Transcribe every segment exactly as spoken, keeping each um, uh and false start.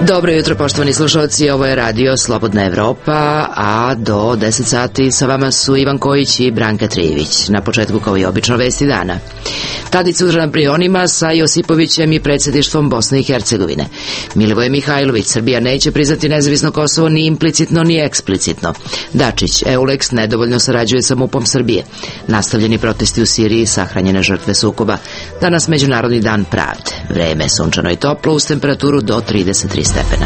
Dobro jutro, poštovani slušalci, ovo je radio Slobodna Evropa, a do deset sati sa vama su Ivan Kojić i Branka Trijević. Na početku, kao i obično, vesti dana. Tadić sutra na Brionima sa Josipovićem i predsjedništvom Bosne i Hercegovine. Milivoje Mihajlović, Srbija neće priznati nezavisno Kosovo ni implicitno ni eksplicitno. Dačić, Eulex nedovoljno sarađuje sa MUP-om Srbije. Nastavljeni protesti u Siriji, sahranjene žrtve sukoba. Danas Međunarodni dan pravde. Vreme sunčano i toplo uz temperaturu do trideset tri stepena.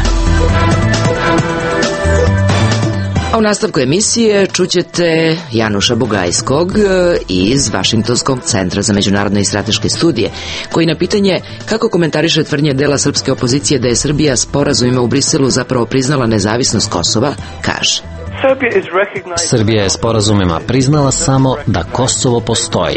A u nastavku emisije čućete Januša Bugajskog iz Vašingtonskog centra za međunarodne i strateške studije, koji na pitanje kako komentariše tvrdnje dela srpske opozicije da je Srbija sporazumima u Briselu zapravo priznala nezavisnost Kosova, kaže: Srbija je sporazumima priznala samo da Kosovo postoji.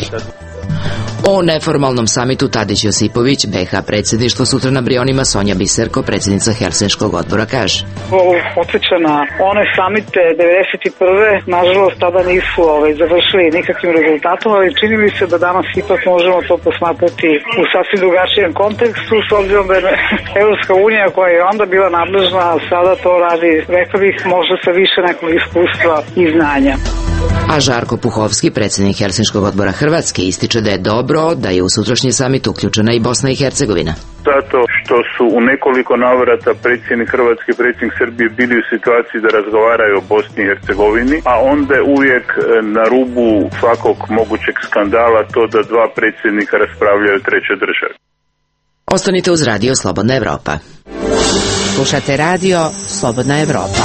O neformalnom samitu Tadić Josipović, B H predsjedništvo sutra na Brionima, Sonja Biserko, predsjednica Helsinškog odbora, kaže: Ovo podsjeća na one samite devedeset prve nažalost tada nisu ovaj, završili nikakvim rezultatom, ali čini mi se da danas ipak možemo to posmatrati u sasvim drugačijem kontekstu, s obzirom da je Evropska unija koja je onda bila nadležna, sada to radi, rekao bih, možda sa više nekog iskustva i znanja. A Žarko Puhovski, predsjednik Helsinškog odbora Hrvatske, ističe da je dobro da je u sutrašnji samit uključena i Bosna i Hercegovina. Zato što su u nekoliko navrata predsjednik Hrvatske i predsjednik Srbije bili u situaciji da razgovaraju o Bosni i Hercegovini, a onda je uvijek na rubu svakog mogućeg skandala to da dva predsjednika raspravljaju o trećoj državi. Ostanite uz radio Slobodna Evropa. Slušate radio Slobodna Evropa.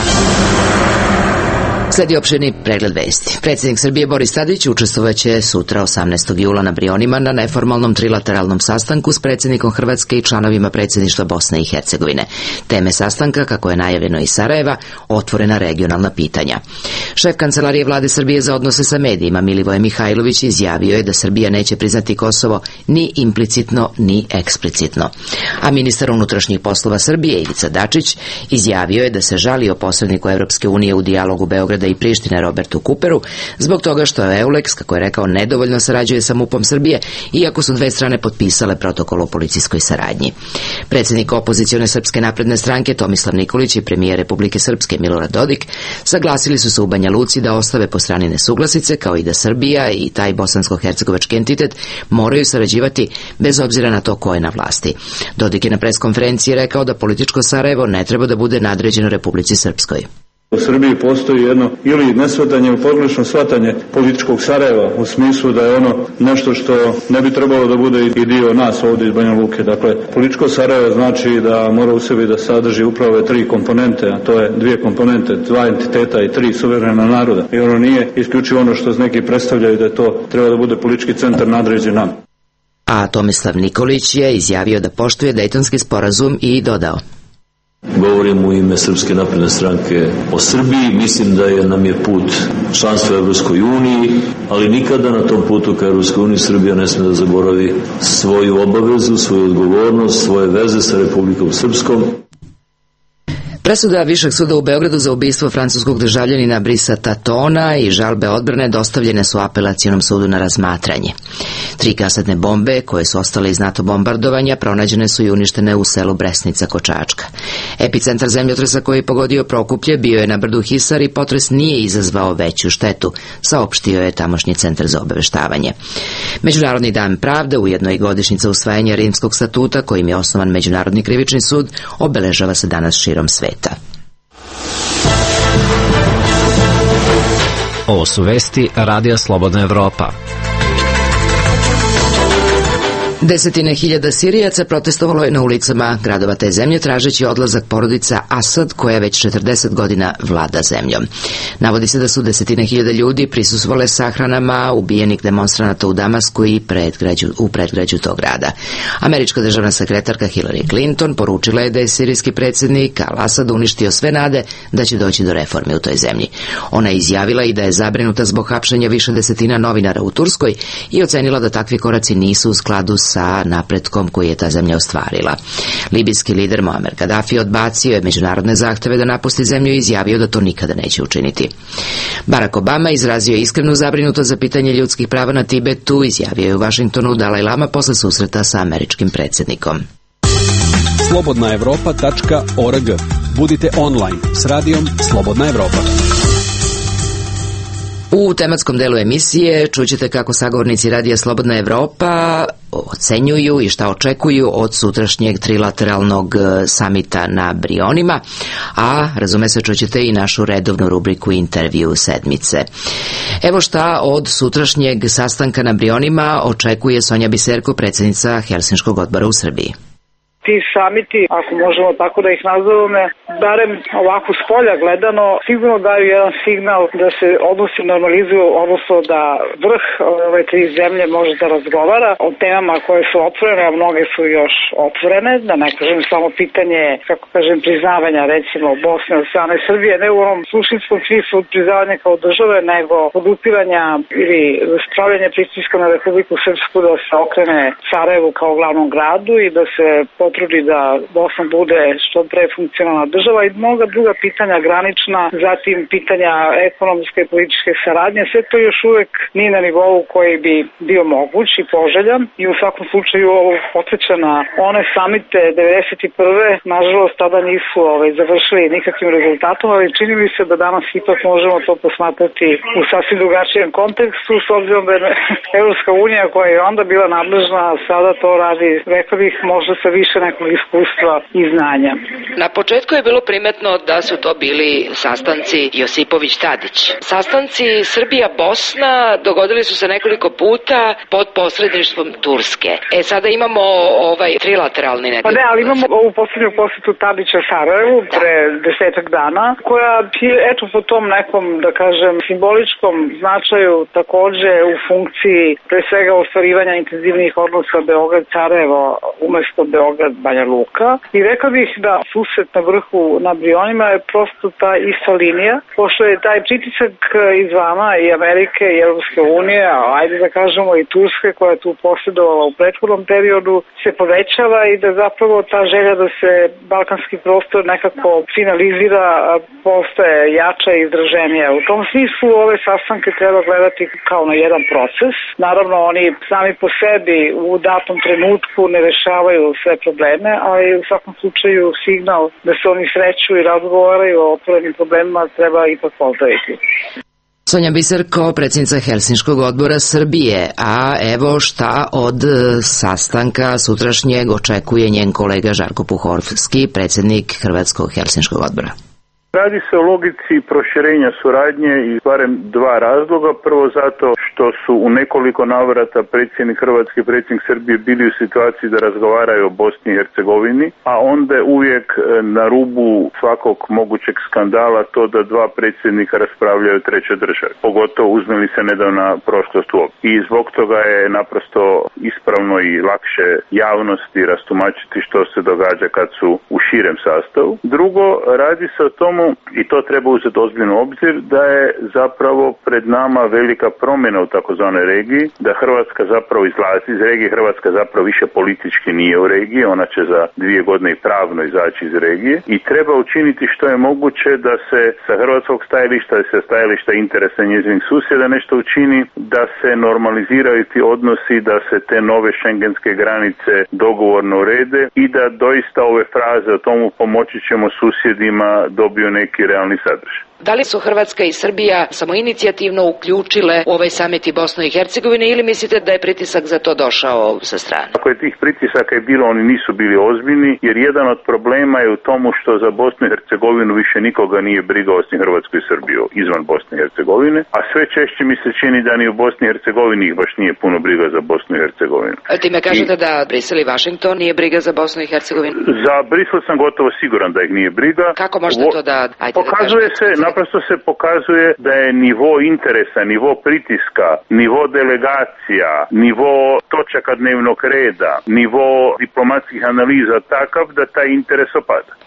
Sledi opširni pregled vesti. Predsjednik Srbije Boris Tadić učestvovaće sutra osamnaestog jula na Brionima na neformalnom trilateralnom sastanku s predsjednikom Hrvatske i članovima predsjedništva Bosne i Hercegovine. Teme sastanka, kako je najavljeno iz Sarajeva, otvorena regionalna pitanja. Šef kancelarije vlade Srbije za odnose sa medijima Milivoje Mihajlović izjavio je da Srbija neće priznati Kosovo ni implicitno ni eksplicitno. A ministar unutrašnjih poslova Srbije Ivica Dačić izjavio je da se žali o posredniku Evropske unije u dijalogu Beograda i Prištine Robertu Kuperu zbog toga što je Eulex, kako je rekao, nedovoljno sarađuje sa MUP-om Srbije, iako su dve strane potpisale protokol o policijskoj saradnji. Predsjednik opozicione Srpske napredne stranke Tomislav Nikolić i premijer Republike Srpske Milorad Dodik saglasili su se u Banja Luci da ostave po strani nesuglasice, kao i da Srbija i taj bosansko-hercegovački entitet moraju sarađivati bez obzira na to ko je na vlasti. Dodik je na preskonferenciji rekao da političko Sarajevo ne treba da bude nadređeno Republici Srpskoj. U Srbiji postoji jedno ili nesvatanje ili pogrešno shvatanje političkog Sarajeva u smislu da je ono nešto što ne bi trebalo da bude i dio nas ovdje iz Banja Luke. Dakle, političko Sarajevo znači da mora u sebi da sadrži upravo ove tri komponente, a to je dvije komponente, dva entiteta i tri suverena naroda. I ono nije isključivo ono što neki predstavljaju da je to treba da bude politički centar nadređen nam. A Tomislav Nikolić je izjavio da poštuje Dejtonski sporazum i dodao: Govorim u ime Srpske napredne stranke o Srbiji. Mislim da je nam je put članstva u Evropskoj uniji, ali nikada na tom putu ka Evropskoj uniji Srbija ne smije da zaboravi svoju obavezu, svoju odgovornost, svoje veze sa Republikom Srpskom. Presuda Višeg suda u Beogradu za ubistvo francuskog državljanina Brisa Tatona i žalbe odbrane dostavljene su apelacionom sudu na razmatranje. Tri kasetne bombe, koje su ostale iz NATO bombardovanja, pronađene su i uništene u selu Bresnica kod Čačka. Epicentar zemljotresa koji je pogodio Prokuplje bio je na brdu Hisar i potres nije izazvao veću štetu, saopštio je tamošnji centar za obaveštavanje. Međunarodni dan pravde, ujedno i godišnjica usvajanja Rimskog statuta, kojim je osnovan Međunarodni krivični sud, obeležava se danas širom sveta. Ovo su vesti Radija Slobodna Evropa. Desetine hiljada Sirijaca protestovalo je na ulicama gradova te zemlje tražeći odlazak porodica Asad, koja već četrdeset godina vlada zemljom. Navodi se da su desetine hiljada ljudi prisustvovale sahranama ubijenih demonstranata u Damasku i predgrađu, u predgrađu tog grada. Američka državna sekretarka Hillary Clinton poručila je da je sirijski predsjednik Al-Asad uništio sve nade da će doći do reforme u toj zemlji. Ona je izjavila i da je zabrinuta zbog hapšenja više desetina novinara u Turskoj i ocenila da takvi koraci nisu u skladu sa napretkom koji je ta zemlja ostvarila. Libijski lider Muammar Gaddafi odbacio je međunarodne zahteve da napusti zemlju i izjavio da to nikada neće učiniti. Barack Obama izrazio iskrenu zabrinutost za pitanje ljudskih prava na Tibetu, izjavio je u Vašingtonu Dalaj Lama posle susreta sa američkim predsjednikom. slobodna evropa tačka org. Budite online s radijom Slobodna Evropa. U tematskom delu emisije čućete kako sagovornici Radija Slobodna Evropa ocenjuju i šta očekuju od sutrašnjeg trilateralnog samita na Brionima, a razume se čućete i našu redovnu rubriku Intervju sedmice. Evo šta od sutrašnjeg sastanka na Brionima očekuje Sonja Biserko, predsjednica Helsinškog odbora u Srbiji. Ti samiti, ako možemo tako da ih nazoveme, barem ovako s polja gledano, sigurno daju jedan signal da se odnosi normalizuju, odnosno da vrh ove tri zemlje može da razgovara o temama koje su otvorene, a mnoge su još otvorene, da ne kažem samo pitanje, kako kažem, priznavanja recimo Bosne od strane Srbije, ne u onom suštinskom smislu priznavanja kao države, nego podupiranja ili spravljanja pritiska na Republiku Srpsku da se okrene Sarajevu kao glavnom gradu i da se potrudi da Bosna bude što pre funkcionalna država i mnoga druga pitanja granična, zatim pitanja ekonomske i političke saradnje, sve to još uvek nije na nivou koji bi bio moguć i poželjan i u svakom slučaju ovo podsjeća na one samite devedeset prve nažalost tada nisu ovaj, završili nikakvim rezultatom, ali čini mi se da danas ipak možemo to posmatrati u sasvim drugačijem kontekstu, s obzirom da je Evropska unija koja je onda bila nadležna, sada to radi, rekao bih, možda sa više nekog iskustva i znanja. Na početku je bilo primetno da su to bili sastanci Josipović-Tadić. Sastanci Srbija-Bosna dogodili su se nekoliko puta pod posredništvom Turske. E sada imamo ovaj trilateralni nekako. Pa ne, ali imamo ovu poslednju posetu Tadića Sarajevu pre desetak dana, koja je eto po tom nekom, da kažem, simboličkom značaju takođe u funkciji pre svega ostvarivanja intenzivnih odnosa Beograd-Sarajevo umesto Beograd-Banja Luka. I rekao bih da susret na vrhu na Brionima je prosto ta ista linija, pošto je taj pritisak izvana i Amerike i Evropske unije, a ajde da kažemo i Turske koja je tu posjedovala u prethodnom periodu, se povećava i da zapravo ta želja da se balkanski prostor nekako finalizira postaje jača i izraženija. U tom smislu ove sastanke treba gledati kao na jedan proces. Naravno, oni sami po sebi u datom trenutku ne rešavaju sve probleme, ali u svakom slučaju signal da se oni sreću i razgovaraju o otvorenim problemima treba ipak pozdraviti. Sonja Biserko, predsjednica Helsinškog odbora Srbije, a evo šta od sastanka sutrašnjeg očekuje njen kolega Žarko Puhovski, predsjednik Hrvatskog Helsinškog odbora. Radi se o logici proširenja suradnje iz barem dva razloga. Prvo zato što su u nekoliko navrata predsjednik Hrvatske i predsjednik Srbije bili u situaciji da razgovaraju o Bosni i Hercegovini, a onda je uvijek na rubu svakog mogućeg skandala to da dva predsjednika raspravljaju o trećoj državi. Pogotovo uzmeli se nedavna prošlost u obzir. I zbog toga je naprosto ispravno i lakše javnosti rastumačiti što se događa kad su u širem sastavu. Drugo, radi se o tomu, i to treba uzeti ozbiljno obzir, da je zapravo pred nama velika promjena u takozvanoj regiji, da Hrvatska zapravo izlazi iz regije, Hrvatska zapravo više politički nije u regiji, ona će za dvije godine i pravno izaći iz regije i treba učiniti što je moguće da se sa hrvatskog stajališta i sa stajališta interesa njezinih susjeda nešto učini, da se normaliziraju ti odnosi, da se te nove šengenske granice dogovorno urede i da doista ove fraze o tomu pomoći ćemo susjedima dobiju neki realni sadržaj. Da li su Hrvatska i Srbija samoinicijativno uključile u ovaj samit i Bosnu i Hercegovine ili mislite da je pritisak za to došao sa strane? Ako je tih pritisaka je bilo, oni nisu bili ozbiljni, jer jedan od problema je u tomu što za Bosnu i Hercegovinu više nikoga nije briga osim Hrvatsku i Srbiju izvan Bosne i Hercegovine, a sve češće mi se čini da ni u Bosni i Hercegovini ih baš nije puno briga za Bosnu i Hercegovinu. A time kažete I... da Brisel i Washington nije briga za Bosnu i Hercegovinu? Za Brisel sam gotovo siguran da ih nije briga. Kako možete to da... Ajde Pokazuje da se, naprosto se pokazuje da je nivo interesa, nivo pritiska, nivo delegacija, nivo točaka dnevnog reda, nivo diplomatskih analiza takav da taj interes opada.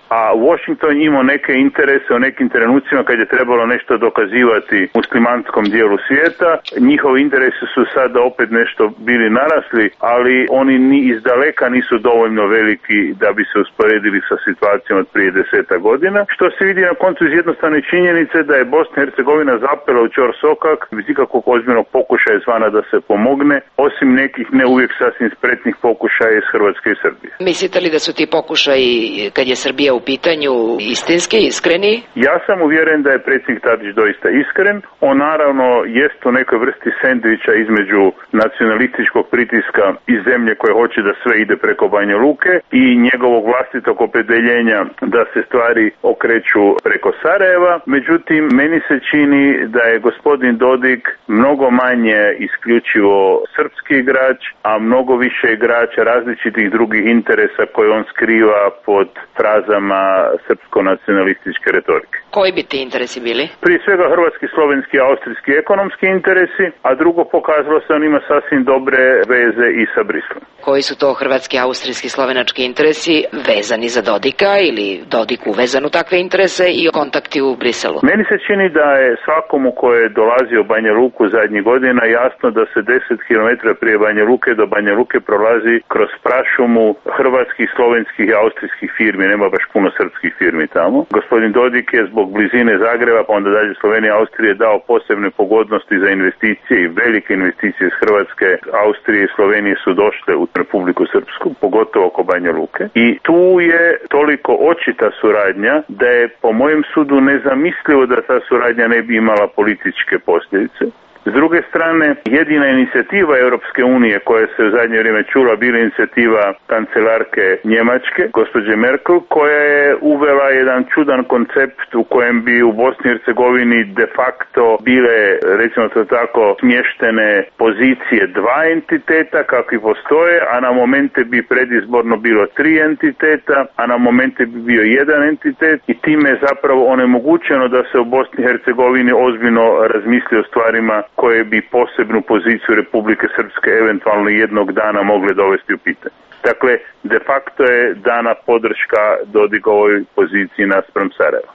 a Washington imao neke interese u nekim trenucima kad je trebalo nešto dokazivati muslimanskom dijelu svijeta. Njihovi interesi su sada opet nešto bili narasli, ali oni ni izdaleka nisu dovoljno veliki da bi se usporedili sa situacijom od prije deseta godina, što se vidi na koncu iz jednostavne činjenice da je Bosna i Hercegovina zapela u ćorsokak bez ikakvog ozbiljnog pokušaja izvana da se pomogne, osim nekih ne uvijek sasvim spretnih pokušaja iz Hrvatske i Srbije. Mislite li da su ti pokušaji, kad je Srbija u pitanju, istinski, iskreni? Ja sam uvjeren da je predsjednik Tadić doista iskren. On naravno jest u nekoj vrsti sendviča između nacionalističkog pritiska iz zemlje koje hoće da sve ide preko Banja Luke i njegovog vlastitog opredjeljenja da se stvari okreću preko Sarajeva. Međutim, meni se čini da je gospodin Dodik mnogo manje isključivo srpski igrač, a mnogo više igrač različitih drugih interesa koje on skriva pod frazama srpsko-nacionalističke retorike. Koji bi ti interesi bili? Prije svega hrvatski, slovenski, austrijski ekonomski interesi, a drugo pokazalo se on ima sasvim dobre veze i sa Brislom. Koji su to hrvatski, austrijski, slovenački interesi vezani za Dodika ili Dodik uvezan u takve interese i kontakti u Briselu? Meni se čini da je svakomu ko je dolazio u Banja Luku zadnjih godina jasno da se deset kilometara prije Banja Luke do Banja Luke prolazi kroz prašumu hrvatskih, slovenskih i austrijskih firmi, nema baš puno srpskih firmi tamo. Gospodin Dodik je zbog blizine Zagreba, pa onda dalje Slovenije i Austrije dao posebne pogodnosti za investicije i velike investicije iz Hrvatske, Austrije i Slovenije su došle u Republiku Srpsku, pogotovo oko Banja Luke. I tu je toliko očita suradnja da je po mojem sudu nezamislivo da ta suradnja ne bi imala političke posljedice. S druge strane, jedina inicijativa Europske unije koja se u zadnje vrijeme čula bila inicijativa kancelarke Njemačke, gospođe Merkel, koja je uvela jedan čudan koncept u kojem bi u Bosni i Hercegovini de facto bile, recimo to tako, smještene pozicije dva entiteta kakvi postoje, a na momente bi predizborno bilo tri entiteta, a na momente bi bio jedan entitet i time je zapravo onemogućeno da se u Bosni i Hercegovini ozbiljno razmisli o stvarima koje bi posebnu poziciju Republike Srpske eventualno jednog dana mogle dovesti u pitanje. Dakle, de facto je dana podrška Dodikovoj poziciji naspram Sarajeva.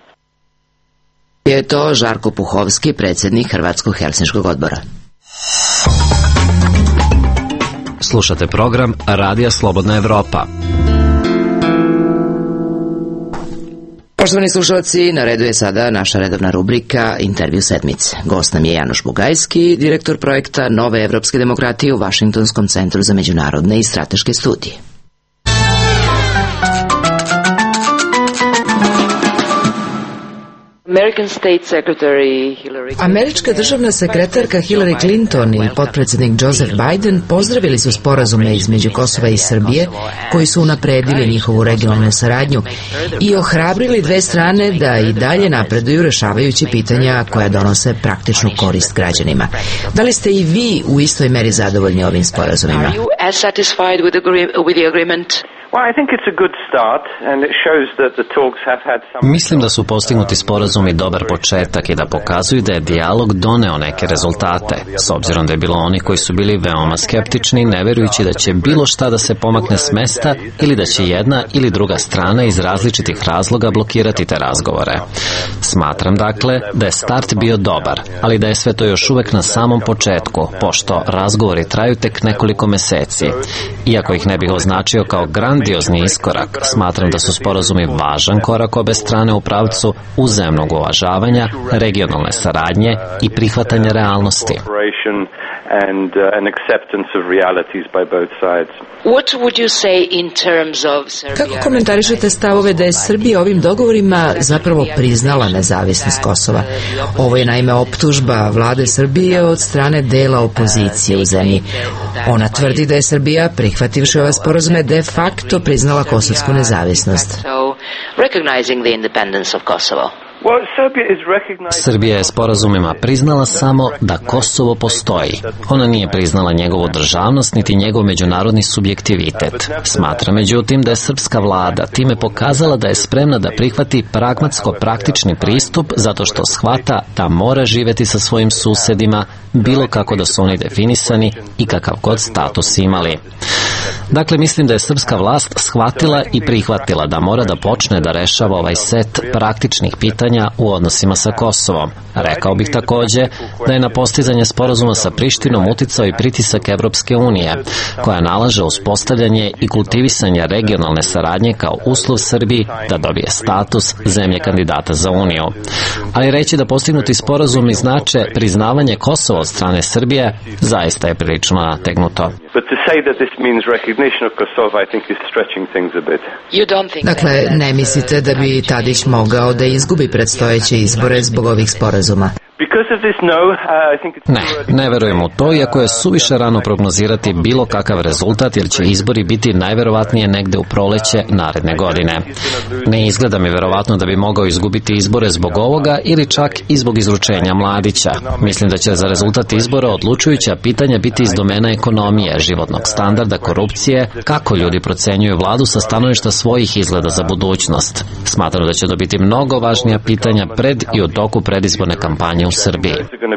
Je to Žarko Puhovski, predsjednik Hrvatskog helsinškog odbora. Slušate program Radija Slobodna Evropa. Poštovani slušalci, na redu je sada naša redovna rubrika Intervju sedmice. Gost nam je Janoš Bugajski, direktor projekta Nove evropske demokratije u Vašingtonskom centru za međunarodne i strateške studije. Američka državna sekretarka Hillary Clinton i potpredsjednik Joseph Biden pozdravili su sporazume između Kosova i Srbije koji su unapredili njihovu regionalnu saradnju i ohrabrili dve strane da i dalje napreduju rešavajući pitanja koja donose praktičnu korist građanima. Da li ste i vi u istoj meri zadovoljni ovim sporazumima? Mislim da su postignuti sporazumi dobar početak i da pokazuju da je dijalog doneo neke rezultate, s obzirom da je bilo oni koji su bili veoma skeptični, ne verujući da će bilo šta da se pomakne s mesta ili da će jedna ili druga strana iz različitih razloga blokirati te razgovore. Smatram dakle da je start bio dobar, ali da je sve to još uvek na samom početku, pošto razgovori traju tek nekoliko meseci. Iako ih ne bih označio kao grandiozni iskorak, smatram da su sporazumi važan korak obe strane u pravcu uzajamnog uvažavanja, regionalne saradnje i prihvatanja realnosti. And uh, an acceptance of realities by both sides. What would you say in terms of Serbia? Kako komentarišete stavove da je Srbija ovim dogovorima zapravo priznala nezavisnost Kosova? Ovo je naime optužba vlade Srbije od strane dela opozicije u zemlji. Ona tvrdi da je Srbija, prihvativši ove sporazume, de facto priznala kosovsku nezavisnost. Recognizing the independence of Kosovo. Srbija je sporazumima priznala samo da Kosovo postoji. Ona nije priznala njegovu državnost niti njegov međunarodni subjektivitet. Smatra međutim da je srpska vlada time pokazala da je spremna da prihvati pragmatsko-praktični pristup zato što shvata da mora živeti sa svojim susedima bilo kako da su oni definisani i kakav god status imali. Dakle, mislim da je srpska vlast shvatila i prihvatila da mora da počne da rešava ovaj set praktičnih pitanja u odnosima sa Kosovom. Rekao bih takođe da je na postizanje sporazuma sa Prištinom uticao i pritisak Evropske unije, koja nalaže uspostavljanje i kultivisanje regionalne saradnje kao uslov Srbiji da dobije status zemlje kandidata za Uniju. Ali reći da postignuti sporazumi znače priznavanje Kosova od strane Srbije zaista je prilično nategnuto. Dakle, ne mislite da bi Tadić mogao da izgubi predstojeće izbore zbog ovih sporazuma? Ne, ne verujem u to, iako je suviše rano prognozirati bilo kakav rezultat, jer će izbori biti najverovatnije negde u proleće naredne godine. Ne izgleda mi verovatno da bi mogao izgubiti izbore zbog ovoga ili čak i zbog izručenja Mladića. Mislim da će za rezultat izbora odlučujuća pitanja biti iz domena ekonomije, životnog standarda, korupcije, kako ljudi procenjuju vladu sa stanovišta svojih izgleda za budućnost. Smatram da će to biti mnogo važnija pitanja pred i u toku predizborne kampanje u Srbiji.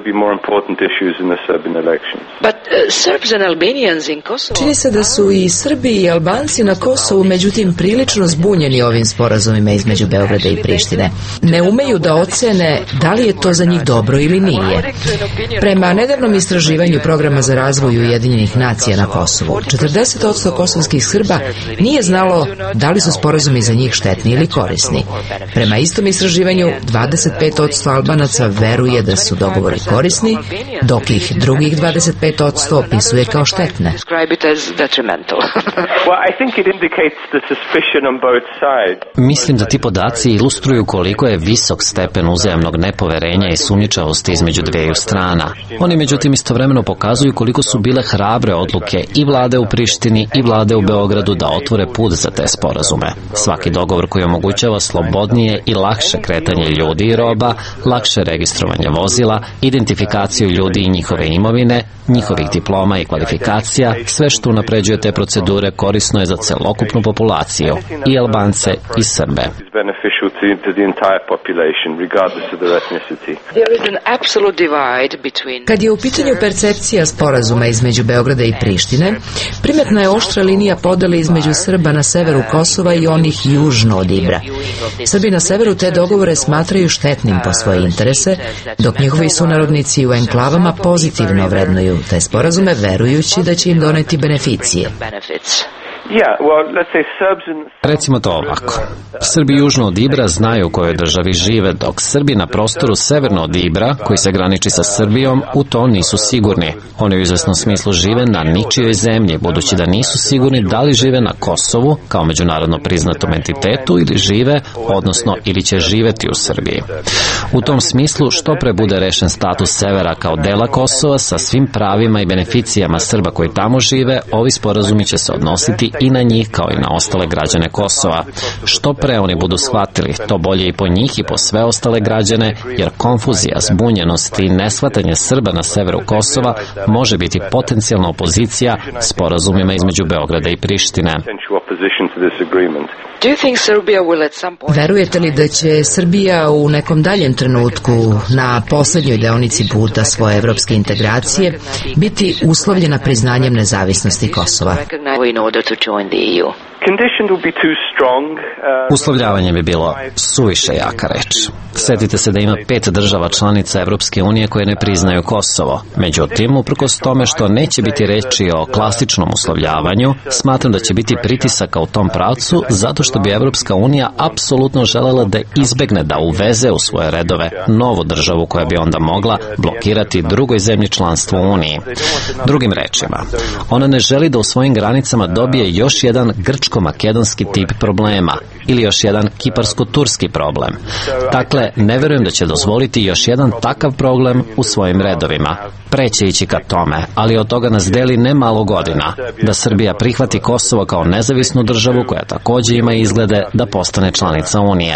Čini se da su i Srbi i Albanci na Kosovu međutim prilično zbunjeni ovim sporazumima između Beograda i Prištine. Ne umeju da ocene da li je to za njih dobro ili nije. Prema nedavnom istraživanju programa za razvoj Ujedinjenih nacija na Kosovu, četrdeset posto kosovskih Srba nije znalo da li su sporazumi za njih štetni ili korisni. Prema istom istraživanju, dvadeset pet posto Albanaca veruje da su dogovori korisni, dok ih drugih dvadeset pet posto opisuje kao štetne. Mislim da ti podaci ilustruju koliko je visok stepen uzajamnog nepoverenja i sumnjičavosti između dveju strana. Oni međutim istovremeno pokazuju koliko su bile hrabre odluke i vlade u Prištini i vlade u Beogradu da otvore put za te sporazume. Svaki dogovor koji omogućava slobodnije i lakše kretanje ljudi i roba, lakše registrovanje vozila, identifikaciju ljudi i njihove imovine, njihovih diploma i kvalifikacija, sve što unapređuje te procedure korisno je za celokupnu populaciju, i Albance i Srbe. Kad je u pitanju percepcija sporazuma između Beograda i Prištine, primetna je oštra linija podele između Srba na severu Kosova i onih južno od Ibra. Srbi na severu te dogovore smatraju štetnim po svoje interese, dok njihovi sunarodnici u enklavama pozitivno vrednuju te sporazume, verujući da će im doneti beneficije. Recimo to ovako. Srbi južno od Ibra znaju u kojoj državi žive, dok Srbi na prostoru severno od Ibra, koji se graniči sa Srbijom, u to nisu sigurni. Oni u izvesnom smislu žive na ničijoj zemlji, budući da nisu sigurni da li žive na Kosovu, kao međunarodno priznatom entitetu, ili žive, odnosno ili će živeti u Srbiji. U tom smislu, što pre bude rešen status severa kao dela Kosova sa svim pravima i beneficijama Srba koji tamo žive, ovi sporazumi će se odnositi i na njih kao i na ostale građane Kosova. Što pre oni budu shvatili, to bolje i po njih i po sve ostale građane, jer konfuzija, zbunjenost i neshvatanje Srba na severu Kosova može biti potencijalna opozicija sporazumima između Beograda i Prištine. Verujete li da će Srbija u nekom daljem trenutku na poslednjoj deonici puta svoje evropske integracije biti uslovljena priznanjem nezavisnosti Kosova? Uslovljavanje bi bilo suviše jaka reč. Sjetite se da ima pet država članica Evropske unije koje ne priznaju Kosovo. Međutim, uprkos tome što neće biti reči o klasičnom uslovljavanju, smatram da će biti pritisaka u tom pravcu zato što bi Evropska unija apsolutno želela da izbegne da uveze u svoje redove novu državu koja bi onda mogla blokirati drugoj zemlji članstvo u Uniji. Drugim rečima, ona ne želi da u svojim granicama dobije još jedan grčko-makedonski tip problema ili još jedan kiparsko-turski problem. Dakle, ne verujem da će dozvoliti još jedan takav problem u svojim redovima. Preće ići ka tome, ali od toga nas deli ne malo godina, da Srbija prihvati Kosovo kao nezavisnu državu koja takođe ima izglede da postane članica Unije.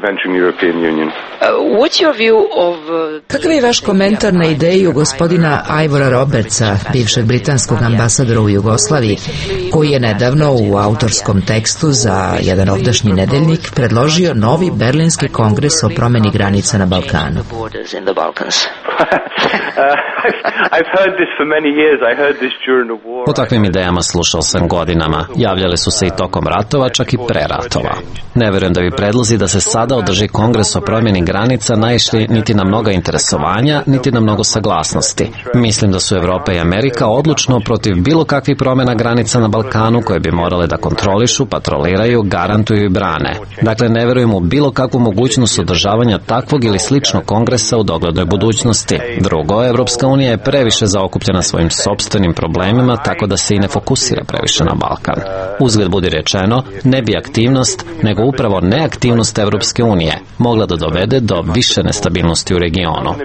Kakav je vaš komentar na ideju gospodina Ivora Robertsa, bivšeg britanskog ambasadora u Jugoslaviji, koji je nedavno u autorskom tekstu za jedan ovdašnji nedeljnik predložio novi Berlinski kongres o promeni granica na Balkanu? O takvim idejama slušao sam godinama. Javljale su se i tokom ratova, čak i pre ratova. Ne verujem da bi predlozi da se sada održi kongres o promjeni granica naišli niti na mnoga interesovanja, niti na mnogo saglasnosti. Mislim da su Evropa i Amerika odlučno protiv bilo kakvih promjena granica na Balkanu koje bi morale da kontrolišu, patroliraju, garantuju i brane. Dakle, ne verujem u bilo kakvu mogućnost održavanja takvog ili sličnog kongresa u doglednoj budućnosti. Drugo, Evropska unija je previše zaokupljena svojim sopstvenim problemima, tako da se i ne fokusira previše na Balkan. Uzgled budi rečeno, ne bi aktivnost, nego upravo neaktivnost Evropske unije mogla da dovede do više nestabilnosti u regionu.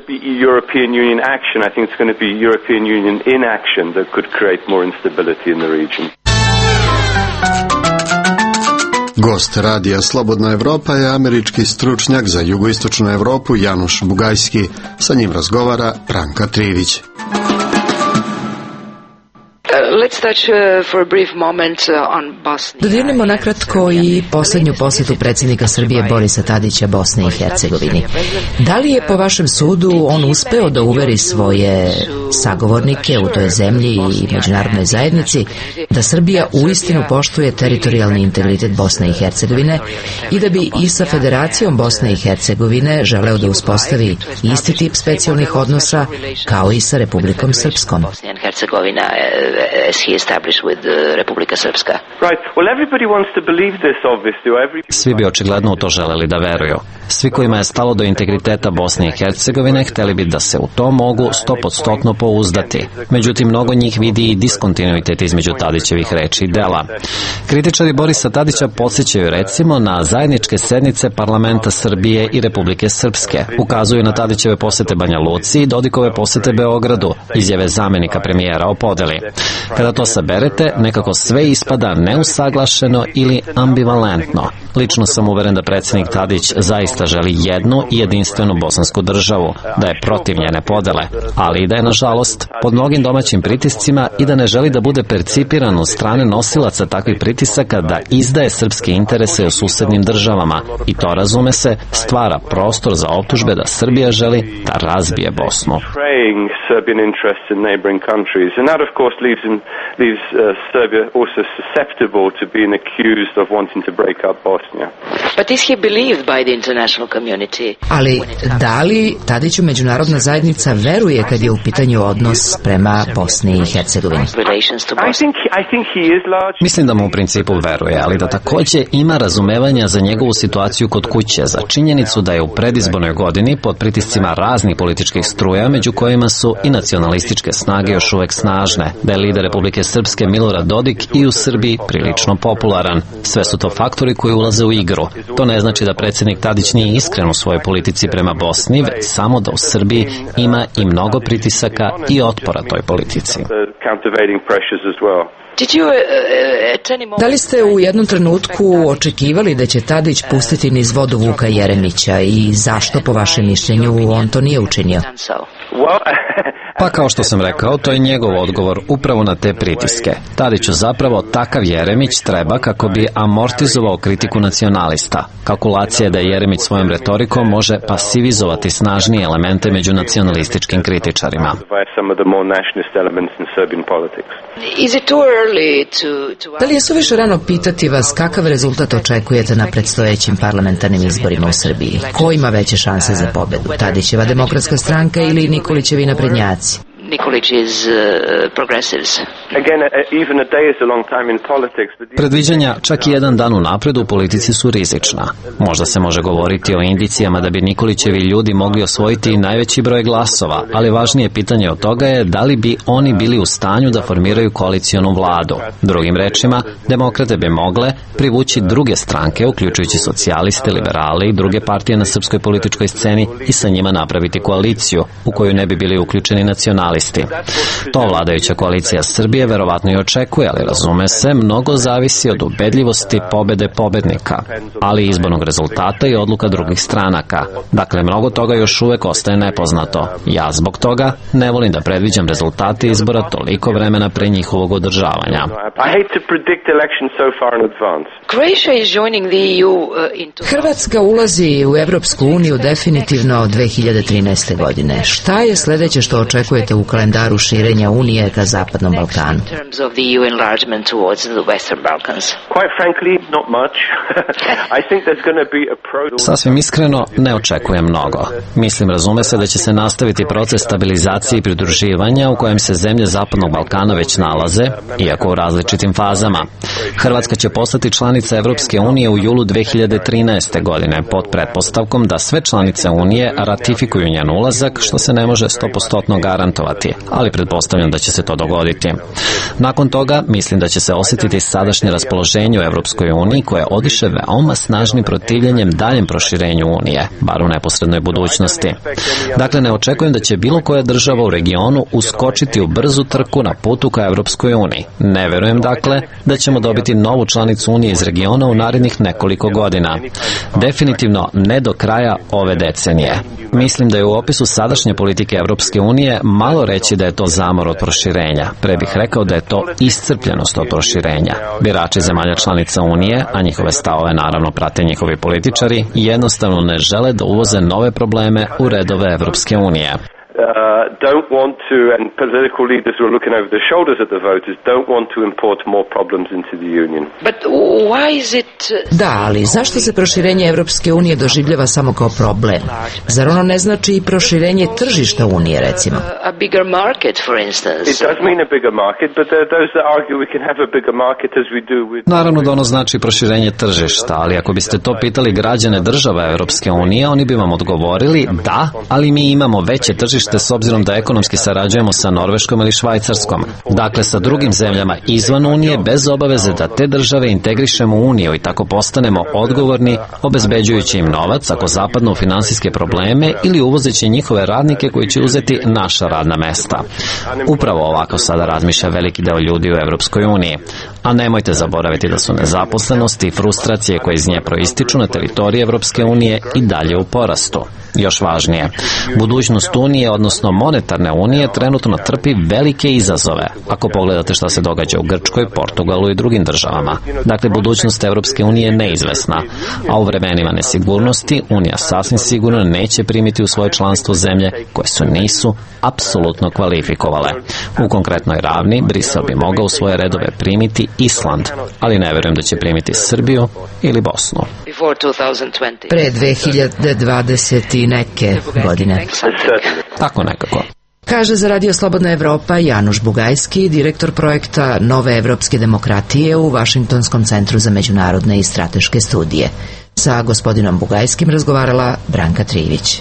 Gost radija Slobodna Evropa je američki stručnjak za jugoistočnu Evropu Januš Bugajski. Sa njim razgovara Branka Trivić. Dodirnemo nakratko i posljednju posjetu predsjednika Srbije Borisa Tadića Bosni i Hercegovini. Da li je po vašem sudu on uspeo da uveri svoje sagovornike u toj zemlji i međunarodnoj zajednici da Srbija uistinu poštuje teritorijalni integritet Bosne i Hercegovine i da bi i sa Federacijom Bosne i Hercegovine želeo da uspostavi isti tip specijalnih odnosa kao i sa Republikom Srpskom? As he established with uh, Republika Srpska. Right. Well, everybody wants to believe this, obviously. Every... Svi bi očigledno u to želeli da veruju. Svi kojima je stalo do integriteta Bosne i Hercegovine hteli bi da se u to mogu stopostotno pouzdati. Međutim, mnogo njih vidi i diskontinuitet između Tadićevih reči i dela. Kritičari Borisa Tadića podsjećaju recimo na zajedničke sednice parlamenta Srbije i Republike Srpske. Ukazuju na Tadićeve posete Banja Luci i Dodikove posete Beogradu, izjave zamenika premijera o podeli. Kada to saberete, nekako sve ispada neusaglašeno ili ambivalentno. Lično sam uveren da predsjednik Tadić zaista želi jednu i jedinstvenu bosansku državu, da je protiv njene podele, ali i da je, nažalost, pod mnogim domaćim pritiscima i da ne želi da bude percipiran od strane nosilaca takvih pritisaka da izdaje srpske interese u susednim državama i to, razume se, stvara prostor za optužbe da Srbija želi da razbije Bosnu. leaves uh, Serbia also susceptible to being accused of wanting to break up Bosnia. But is he believed by the international community? Ali da li Tadiću međunarodna zajednica veruje kad je u pitanju odnos prema Bosni i Hercegovini? Mislim da mu u principu veruje, ali da takođe ima razumevanja za njegovu situaciju kod kuće, za činjenicu da je u predizbornoj godini pod pritiscima raznih političkih struja, među kojima su i nacionalističke snage još uvek snažne, da je lider Republike Srpske Milorad Dodik i u Srbiji prilično popularan. Sve su to faktori koji ulaze u igru. To ne znači da predsjednik Tadić nije iskren u svojoj politici prema Bosni, već samo da u Srbiji ima i mnogo pritisaka i otpora toj politici. Da li ste u jednom trenutku očekivali da će Tadić pustiti niz vodu Vuka Jeremića i zašto, po vašem mišljenju, on to nije učinio? Pa kao što sam rekao, to je njegov odgovor upravo na te pritiske. Tadiću zapravo takav Jeremić treba kako bi amortizovao kritiku nacionalista. Kalkulacija je da Jeremić svojom retorikom može pasivizovati snažnije elemente među nacionalističkim kritičarima. Da li je suviše rano pitati vas kakav rezultat očekujete na predstojećim parlamentarnim izborima u Srbiji? Ko ima veće šanse za pobedu? Tadićeva demokratska stranka ili Nikolićevi naprednjaci? Nikolić is uh, progressives. Predviđanja čak i jedan dan unapred u politici su rizična. Možda se može govoriti o indicijama da bi Nikolićevi ljudi mogli osvojiti najveći broj glasova, ali važnije pitanje od toga je da li bi oni bili u stanju da formiraju koalicionu vladu. Drugim rečima, demokrate bi mogle privući druge stranke, uključujući socijaliste, liberale i druge partije na srpskoj političkoj sceni i sa njima napraviti koaliciju u koju ne bi bili uključeni nacionalisti. nacionalisti. To vladajuća koalicija Srbije verovatno i očekuje, ali razume se, mnogo zavisi od ubedljivosti pobede pobednika, ali i izbornog rezultata i odluka drugih stranaka. Dakle, mnogo toga još uvek ostaje nepoznato. Ja zbog toga ne volim da predviđam rezultate izbora toliko vremena pre njihovog održavanja. Hrvatska ulazi u Evropsku uniju definitivno od dve hiljade trinaeste. godine. Šta je sledeće što očekujete u kalendaru širenja Unije ka Zapadnom Balkanu? Sasvim iskreno, ne očekujem mnogo. Mislim, razume se da će se nastaviti proces stabilizacije i pridruživanja u kojem se zemlje Zapadnog Balkana već nalaze, iako u različitim fazama. Hrvatska će postati članica Evropske unije u julu dve hiljade trinaeste. godine pod pretpostavkom da sve članice Unije ratifikuju njen ulazak, što se ne može sto posto garantovati, ali pretpostavljam da će se to dogoditi. Nakon toga, mislim da će se osjetiti sadašnje raspoloženje u Evropskoj uniji koje odiše veoma snažnim protivljenjem daljem proširenju Unije, bar u neposrednoj budućnosti. Dakle, ne očekujem da će bilo koja država u regionu uskočiti u brzu trku na putu ka Evropskoj uniji. Ne verujem, dakle, da ćemo dobiti novu članicu Unije iz regiona u narednih nekoliko godina. Definitivno ne do kraja ove decenije. Mislim da je u opisu sadašnje politike Evropske unije malo reći da je to zamor od proširenja. Pre bih rekao da je to iscrpljenost od proširenja. Birači zemalja članica Unije, a njihove stavove naravno prate njihovi političari, jednostavno ne žele da uvoze nove probleme u redove Evropske unije. Uh, don't want to, and political leaders who are looking over their shoulders at the voters, don't want to import more problems into the Union. But why is it... Da, ali zašto se proširenje Evropske unije doživljava samo kao problem? Zar ono ne znači i proširenje tržišta Unije, recimo? A bigger market, for instance. It does mean a bigger market, but there are those that argue we can have a bigger market as we do with... Naravno da ono znači proširenje tržišta, ali ako biste to pitali građane država Evropske unije, oni bi vam odgovorili da, ali mi imamo veće tržište s obzirom da ekonomski sarađujemo sa Norveškom ili Švajcarskom. Dakle, sa drugim zemljama izvan Unije, bez obaveze da te države integrišemo u Uniju i tako postanemo odgovorni, obezbeđujući im novac ako zapadnu u finansijske probleme ili uvozeći njihove radnike koji će uzeti naša radna mesta. Upravo ovako sada razmišlja veliki deo ljudi u Evropskoj uniji. A nemojte zaboraviti da su nezaposlenosti i frustracije koje iz nje proističu na teritoriji Evropske unije i dalje u porastu. Još važnije, budućnost Unije, odnosno monetarne unije, trenutno trpi velike izazove, ako pogledate šta se događa u Grčkoj, Portugalu i drugim državama. Dakle, budućnost Evropske unije je neizvesna, a u vremenima nesigurnosti Unija sasvim sigurno neće primiti u svoje članstvo zemlje koje su nisu apsolutno kvalifikovale. U konkretnoj ravni, Brisel bi mogao u svoje redove primiti Island, ali ne verujem da će primiti Srbiju ili Bosnu. Pre dve hiljade dvadeset i neke godine. Tako nekako. Kaže za Radio Slobodna Evropa Januš Bugajski, direktor projekta Nove evropske demokratije u Vašingtonskom centru za međunarodne i strateške studije. Sa gospodinom Bugajskim razgovarala Branka Trivić.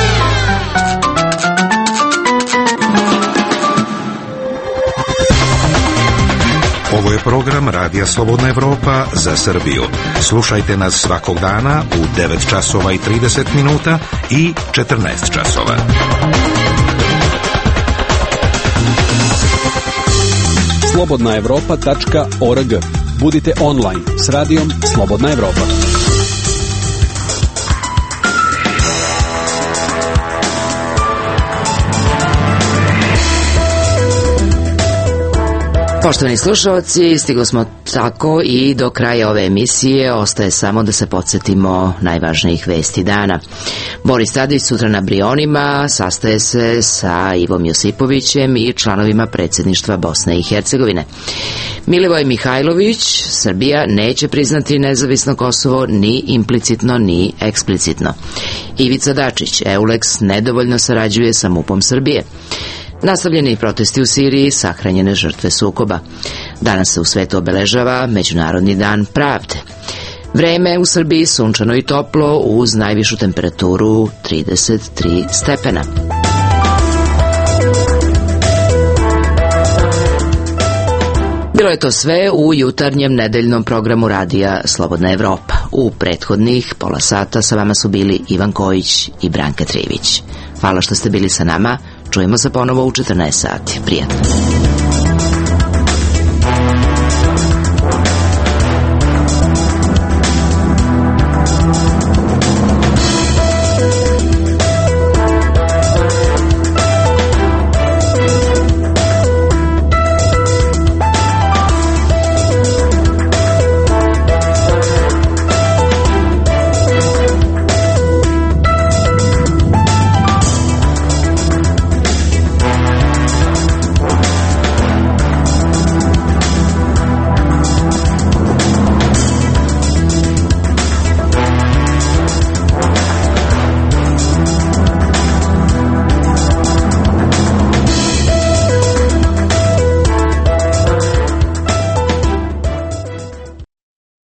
Ovo je program Radija Slobodna Evropa za Srbiju. Slušajte nas svakog dana u devet časova i trideset minuta i četrnaest časova. slobodna evropa tačka org. Budite online s radijom Slobodna Evropa. Poštovani slušalci, stigli smo tako i do kraja ove emisije. Ostaje samo da se podsjetimo najvažnijih vesti dana. Boris Tadić sutra na Brionima sastaje se sa Ivom Josipovićem i članovima predsjedništva Bosne i Hercegovine. Milivoj Mihajlović, Srbija neće priznati nezavisno Kosovo ni implicitno ni eksplicitno. Ivica Dačić, Eulex nedovoljno sarađuje sa MUP-om Srbije. Nastavljeni protesti u Siriji, sahranjene žrtve sukoba. Danas se u svetu obeležava Međunarodni dan pravde. Vreme u Srbiji sunčano i toplo uz najvišu temperaturu trideset tri stepena. Bilo je to sve u jutarnjem nedeljnom programu radija Slobodna Evropa. U prethodnih pola sata sa vama su bili Ivan Kojić i Branka Trivić. Hvala što ste bili sa nama. Čujemo se ponovo u četrnaest sati. Prijatno.